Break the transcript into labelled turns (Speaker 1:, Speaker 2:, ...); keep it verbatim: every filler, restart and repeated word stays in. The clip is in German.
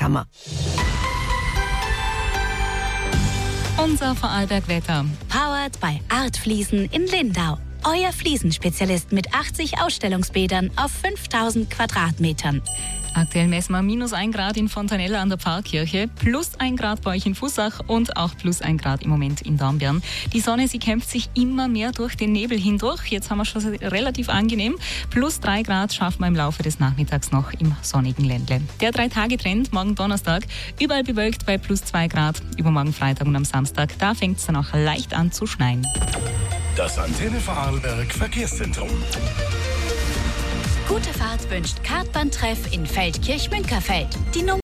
Speaker 1: Hammer.
Speaker 2: Unser Vorarlberg-Wetter.
Speaker 3: Powered by Artfliesen in Lindau. Euer Fliesenspezialist mit achtzig Ausstellungsbädern auf fünftausend Quadratmetern.
Speaker 2: Aktuell messen wir minus ein Grad in Fontanella an der Pfarrkirche, plus ein Grad bei euch in Fussach und auch plus ein Grad im Moment in Dornbirn. Die Sonne, sie kämpft sich immer mehr durch den Nebel hindurch. Jetzt haben wir schon relativ angenehm. Plus drei Grad schaffen wir im Laufe des Nachmittags noch im sonnigen Ländle. Der Drei-Tage-Trend, morgen Donnerstag, überall bewölkt bei plus zwei Grad. Übermorgen Freitag und am Samstag, da fängt es dann auch leicht an zu schneien.
Speaker 4: Das Antenne Vorarlberg Verkehrszentrum.
Speaker 3: Gute Fahrt wünscht Kartbahntreff in Feldkirch-Münkerfeld. Die Nummer